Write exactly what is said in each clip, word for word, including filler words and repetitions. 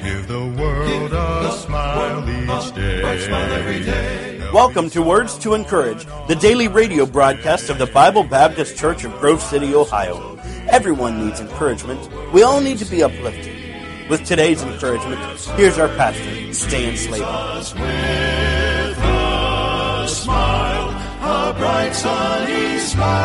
Give the world a smile each day. Welcome to Words to Encourage, the daily radio broadcast of the Bible Baptist Church of Grove City, Ohio. Everyone needs encouragement. We all need to be uplifted. With today's encouragement, here's our pastor, Stan Slater. With a smile, a bright sunny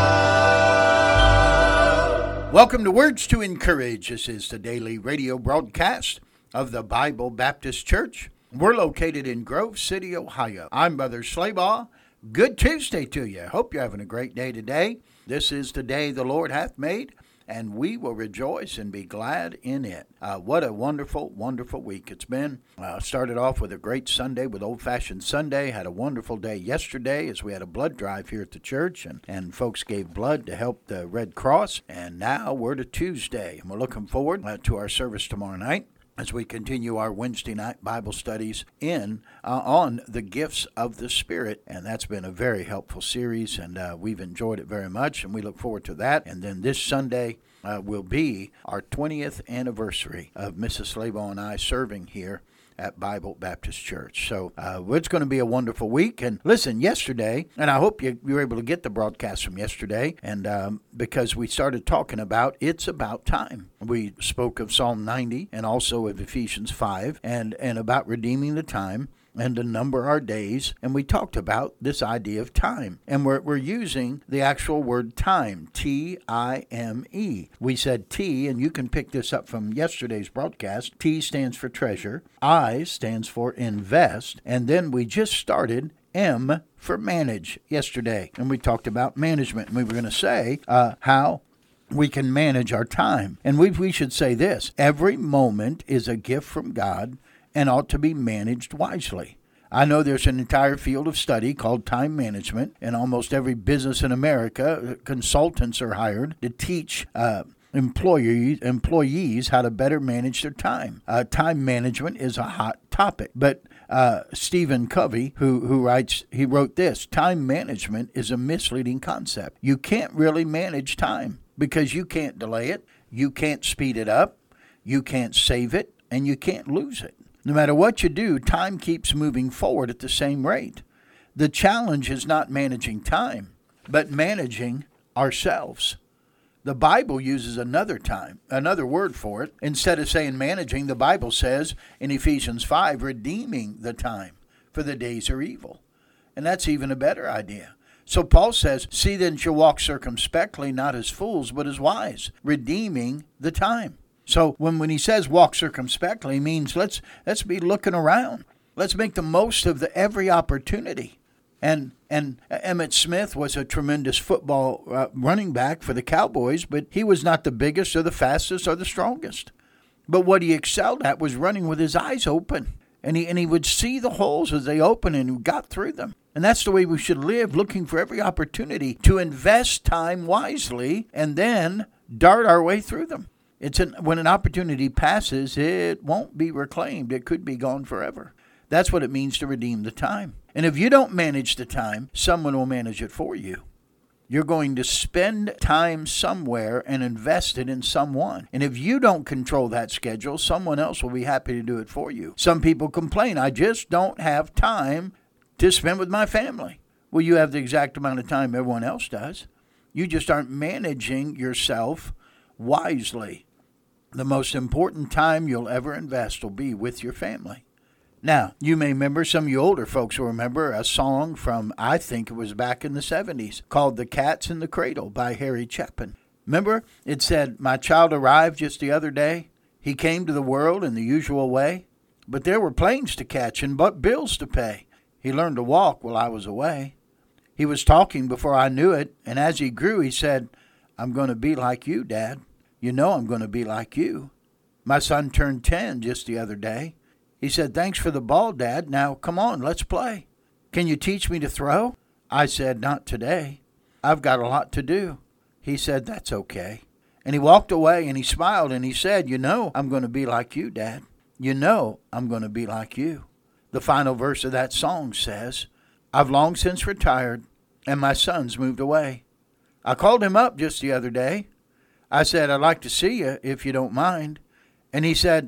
smile. Welcome to Words to Encourage. This is the daily radio broadcast of the Bible Baptist Church. We're located in Grove City, Ohio. I'm Brother Slabaugh. Good Tuesday to you. Hope you're having a great day today. This is the day the Lord hath made, and we will rejoice and be glad in it. Uh, what a wonderful, wonderful week it's been. Uh, started off with a great Sunday with Old Fashioned Sunday. Had a wonderful day yesterday as we had a blood drive here at the church, and, and folks gave blood to help the Red Cross. And now we're to Tuesday, and we're looking forward uh, to our service tomorrow night as we continue our Wednesday night Bible studies in uh, on the gifts of the Spirit. And that's been a very helpful series, and uh, we've enjoyed it very much, and we look forward to that. And then this Sunday uh, will be our twentieth anniversary of Missus Slabaugh and I serving here at Bible Baptist Church. So uh, it's going to be a wonderful week. And listen, yesterday, and I hope you, you were able to get the broadcast from yesterday, and um, because we started talking about It's About Time. We spoke of Psalm ninety and also of Ephesians five and, and about redeeming the time and to number our days, and we talked about this idea of time. And we're, we're using the actual word time, T I M E. We said T, and you can pick this up from yesterday's broadcast. T stands for treasure, I stands for invest, and then we just started M for manage yesterday. And we talked about management, and we were going to say uh, how we can manage our time. And we we should say this: every moment is a gift from God and ought to be managed wisely. I know there's an entire field of study called time management. In almost every business in America, consultants are hired to teach uh, employees employees how to better manage their time. Uh, time management is a hot topic, but uh, Stephen Covey, who who writes, he wrote this: time management is a misleading concept. You can't really manage time because you can't delay it, you can't speed it up, you can't save it, and you can't lose it. No matter what you do, time keeps moving forward at the same rate. The challenge is not managing time, but managing ourselves. The Bible uses another time, another word for it. Instead of saying managing, the Bible says in Ephesians five, redeeming the time, for the days are evil. And that's even a better idea. So Paul says, see then you walk circumspectly, not as fools, but as wise, redeeming the time. So when, when he says walk circumspectly, he means let's let's be looking around. Let's make the most of the every opportunity. And and Emmitt Smith was a tremendous football uh, running back for the Cowboys, but he was not the biggest or the fastest or the strongest. But what he excelled at was running with his eyes open. And he, and he would see the holes as they opened and got through them. And that's the way we should live, looking for every opportunity to invest time wisely and then dart our way through them. It's an, when an opportunity passes, it won't be reclaimed. It could be gone forever. That's what it means to redeem the time. And if you don't manage the time, someone will manage it for you. You're going to spend time somewhere and invest it in someone. And if you don't control that schedule, someone else will be happy to do it for you. Some people complain, I just don't have time to spend with my family. Well, you have the exact amount of time everyone else does. You just aren't managing yourself wisely. The most important time you'll ever invest will be with your family. Now, you may remember, some of you older folks will remember a song from, I think it was back in the seventies, called The Cat's in the Cradle by Harry Chapin. Remember, it said, my child arrived just the other day. He came to the world in the usual way, but there were planes to catch and but bills to pay. He learned to walk while I was away. He was talking before I knew it, and as he grew, he said, I'm going to be like you, Dad. You know I'm going to be like you. My son turned ten just the other day. He said, thanks for the ball, Dad. Now, come on, let's play. Can you teach me to throw? I said, not today. I've got a lot to do. He said, that's okay. And he walked away and he smiled and he said, you know I'm going to be like you, Dad. You know I'm going to be like you. The final verse of that song says, I've long since retired and my son's moved away. I called him up just the other day. I said, I'd like to see you if you don't mind. And he said,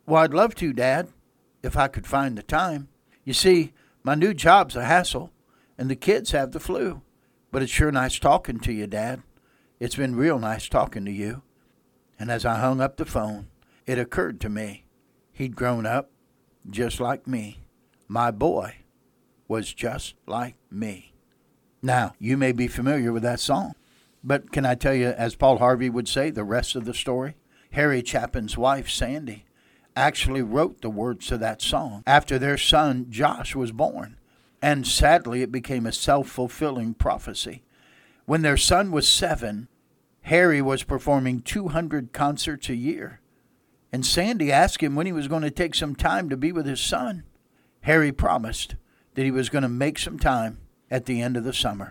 Well, I'd love to, Dad, if I could find the time. You see, my new job's a hassle, and the kids have the flu. But it's sure nice talking to you, Dad. It's been real nice talking to you. And as I hung up the phone, it occurred to me, he'd grown up just like me. My boy was just like me. Now, you may be familiar with that song, but can I tell you, as Paul Harvey would say, the rest of the story? Harry Chapin's wife, Sandy, actually wrote the words to that song after their son, Josh, was born. And sadly, it became a self-fulfilling prophecy. When their son was seven, Harry was performing two hundred concerts a year. And Sandy asked him when he was going to take some time to be with his son. Harry promised that he was going to make some time at the end of the summer.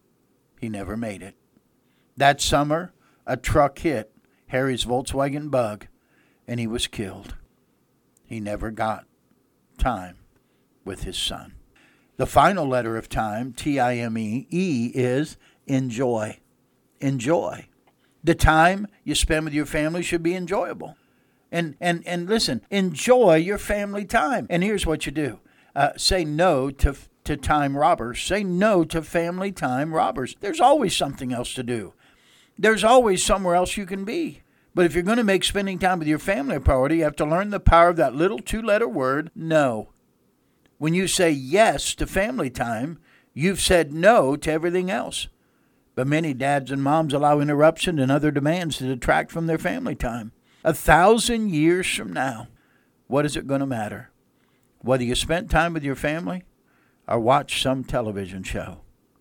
He never made it. That summer, a truck hit Harry's Volkswagen Bug, and he was killed. He never got time with his son. The final letter of time, T I M E, E, is enjoy. Enjoy. The time you spend with your family should be enjoyable. And and and listen, enjoy your family time. And here's what you do. Uh, say no to to time robbers. Say no to family time robbers. There's always something else to do. There's always somewhere else you can be. But if you're going to make spending time with your family a priority, you have to learn the power of that little two-letter word, no. When you say yes to family time, you've said no to everything else. But many dads and moms allow interruption and other demands to detract from their family time. A thousand years from now, what is it going to matter? Whether you spent time with your family or watched some television show.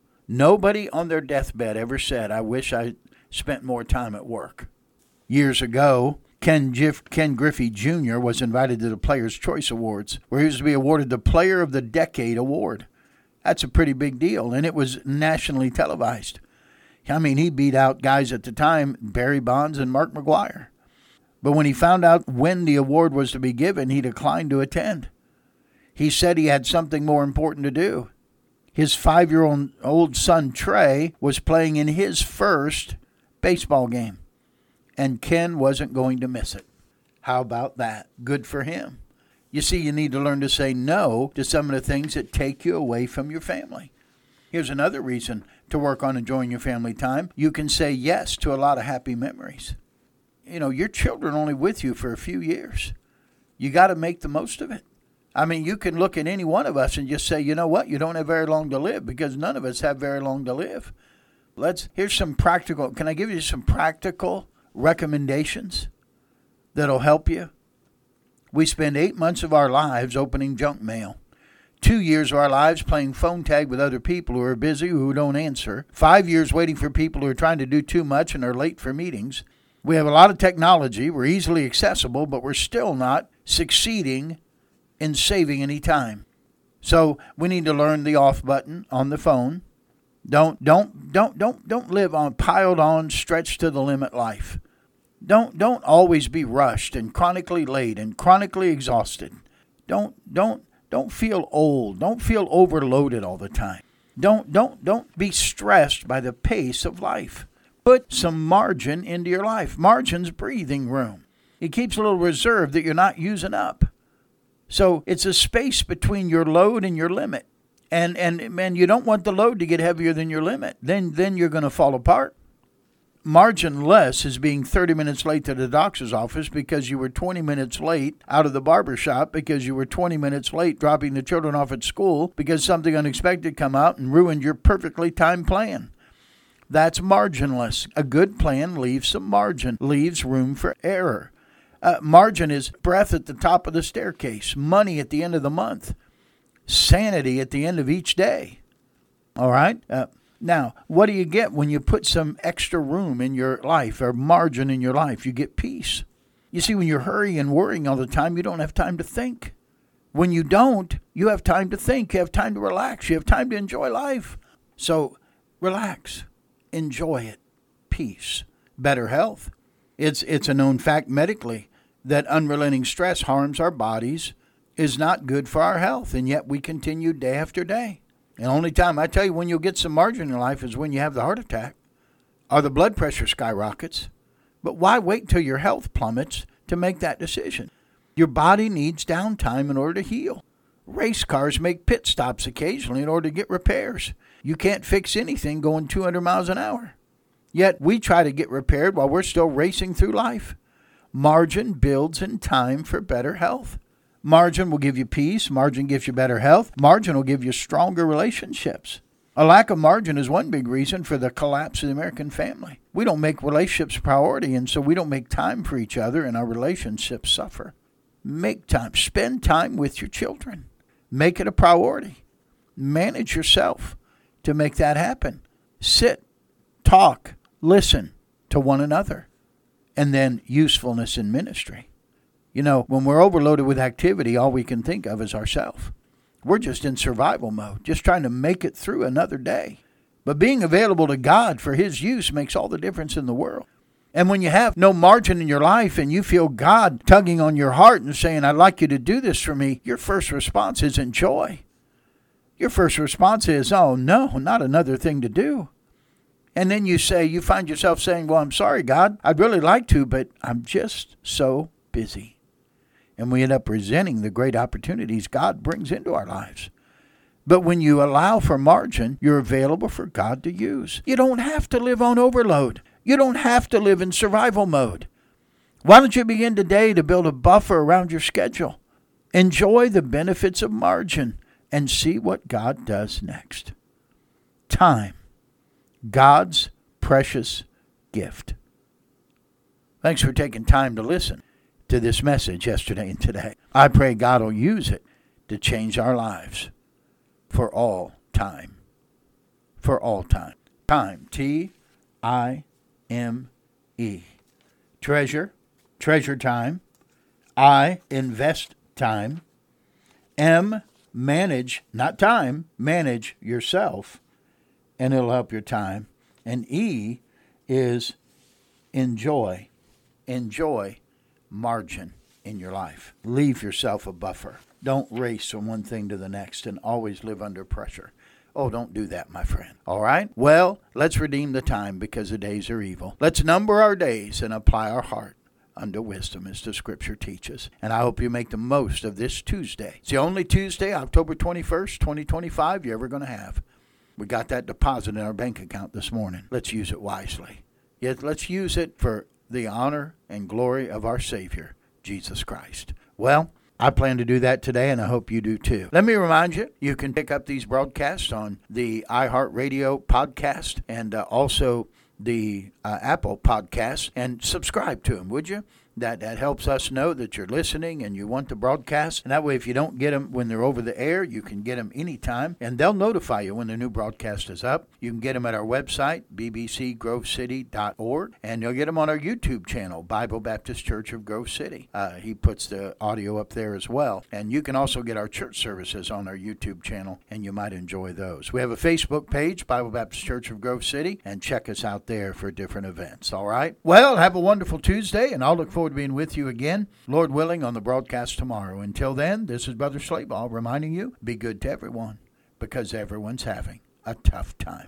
Nobody on their deathbed ever said, I wish I spent more time at work. Years ago, Ken, Gif- Ken Griffey Junior was invited to the Players' Choice Awards, where he was to be awarded the Player of the Decade award. That's a pretty big deal, and it was nationally televised. I mean, he beat out guys at the time, Barry Bonds and Mark McGwire. But when he found out when the award was to be given, he declined to attend. He said he had something more important to do. His five-year-old old son, Trey, was playing in his first baseball game, and Ken wasn't going to miss it. How about that? Good for him. You see, you need to learn to say no to some of the things that take you away from your family. Here's another reason to work on enjoying your family time. You can say yes to a lot of happy memories. You know, your children are only with you for a few years. You got to make the most of it. I mean, you can look at any one of us and just say, you know what, you don't have very long to live, because none of us have very long to live. Let's, here's some practical, can I give you some practical recommendations that'll help you? We spend eight months of our lives opening junk mail. Two years of our lives playing phone tag with other people who are busy, who don't answer. Five years waiting for people who are trying to do too much and are late for meetings. We have a lot of technology. We're easily accessible, but we're still not succeeding in saving any time. So we need to learn the off button on the phone. Don't don't don't don't don't live on piled on, stretched to the limit life. Don't don't always be rushed and chronically late and chronically exhausted. Don't don't don't feel old. Don't feel overloaded all the time. Don't don't don't be stressed by the pace of life. Put some margin into your life. Margin's breathing room. It keeps a little reserve that you're not using up. So it's a space between your load and your limit. And and man, you don't want the load to get heavier than your limit. Then then you're going to fall apart. Marginless is being thirty minutes late to the doctor's office because you were twenty minutes late out of the barber shop, because you were twenty minutes late dropping the children off at school, because something unexpected come out and ruined your perfectly timed plan. That's marginless. A good plan leaves some margin, leaves room for error. Uh, margin is breath at the top of the staircase, money at the end of the month, sanity at the end of each day. All right? Uh, now, what do you get when you put some extra room in your life or margin in your life? You get peace. You see, when you're hurrying and worrying all the time, you don't have time to think. When you don't, you have time to think. You have time to relax. You have time to enjoy life. So relax. Enjoy it. Peace. Better health. It's it's a known fact medically that unrelenting stress harms our bodies, is not good for our health, and yet we continue day after day. And the only time, I tell you, when you'll get some margin in your life is when you have the heart attack or the blood pressure skyrockets. But why wait until your health plummets to make that decision? Your body needs downtime in order to heal. Race cars make pit stops occasionally in order to get repairs. You can't fix anything going two hundred miles an hour. Yet we try to get repaired while we're still racing through life. Margin builds in time for better health. Margin will give you peace. Margin gives you better health. Margin will give you stronger relationships. A lack of margin is one big reason for the collapse of the American family. We don't make relationships a priority, and so we don't make time for each other, and our relationships suffer. Make time. Spend time with your children. Make it a priority. Manage yourself to make that happen. Sit, talk, listen to one another, and then usefulness in ministry. You know, when we're overloaded with activity, all we can think of is ourselves. We're just in survival mode, just trying to make it through another day. But being available to God for His use makes all the difference in the world. And when you have no margin in your life and you feel God tugging on your heart and saying, I'd like you to do this for me, your first response isn't joy. Your first response is, oh, no, not another thing to do. And then you say, you find yourself saying, well, I'm sorry, God, I'd really like to, but I'm just so busy. And we end up resenting the great opportunities God brings into our lives. But when you allow for margin, you're available for God to use. You don't have to live on overload. You don't have to live in survival mode. Why don't you begin today to build a buffer around your schedule? Enjoy the benefits of margin and see what God does next. Time, God's precious gift. Thanks for taking time to listen to this message yesterday and today. I pray God will use it to change our lives for all time. For all time. Time. T I M E. Treasure. Treasure time. I. Invest time. M. Manage. Not time. Manage yourself. And it'll help your time. And E is enjoy. Enjoy margin in your life. Leave yourself a buffer. Don't race from one thing to the next and always live under pressure. Oh, don't do that, my friend. All right? Well, let's redeem the time because the days are evil. Let's number our days and apply our heart unto wisdom as the Scripture teaches. And I hope you make the most of this Tuesday. It's the only Tuesday, October twenty-first, twenty twenty-five, you're ever going to have. We got that deposit in our bank account this morning. Let's use it wisely. Yet let's use it for the honor and glory of our Savior, Jesus Christ. Well, I plan to do that today, and I hope you do too. Let me remind you, you can pick up these broadcasts on the iHeartRadio podcast and uh, also the uh, Apple podcast, and subscribe to them, would you? That that helps us know that you're listening and you want the broadcast. And that way, if you don't get them when they're over the air, you can get them anytime. And they'll notify you when the new broadcast is up. You can get them at our website, b b c grove city dot org. And you'll get them on our YouTube channel, Bible Baptist Church of Grove City. Uh, he puts the audio up there as well. And you can also get our church services on our YouTube channel, and you might enjoy those. We have a Facebook page, Bible Baptist Church of Grove City, and check us out there for different events. All right? Well, have a wonderful Tuesday, and I'll look forward to being with you again, Lord willing, on the broadcast tomorrow. Until then, this is Brother Slabaugh reminding you, be good to everyone, because everyone's having a tough time.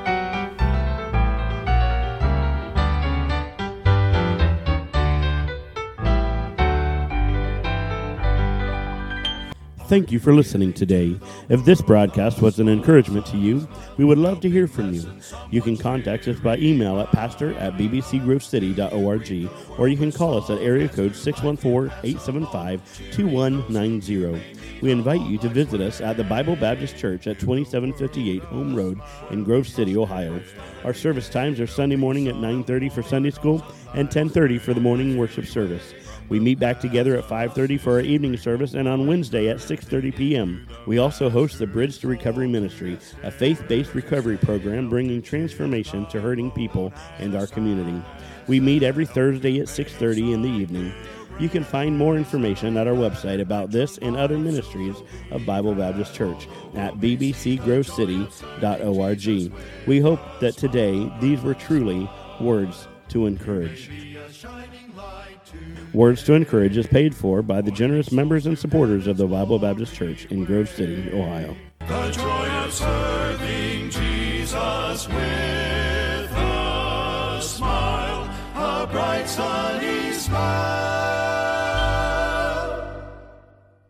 Thank you for listening today. If this broadcast was an encouragement to you, we would love to hear from you. You can contact us by email at pastor at b b c grove city dot org, or you can call us at area code six one four, eight seven five, two one nine zero. We invite you to visit us at the Bible Baptist Church at twenty-seven fifty-eight Home Road in Grove City, Ohio. Our service times are Sunday morning at nine thirty for Sunday school and ten thirty for the morning worship service. We meet back together at five thirty for our evening service and on Wednesday at six thirty p.m. We also host the Bridge to Recovery Ministry, a faith-based recovery program bringing transformation to hurting people and our community. We meet every Thursday at six thirty in the evening. You can find more information at our website about this and other ministries of Bible Baptist Church at b b c grove city dot org. We hope that today these were truly words to encourage. Words to Encourage is paid for by the generous members and supporters of the Bible Baptist Church in Grove City, Ohio. The joy of serving Jesus with a smile, a bright sunny smile.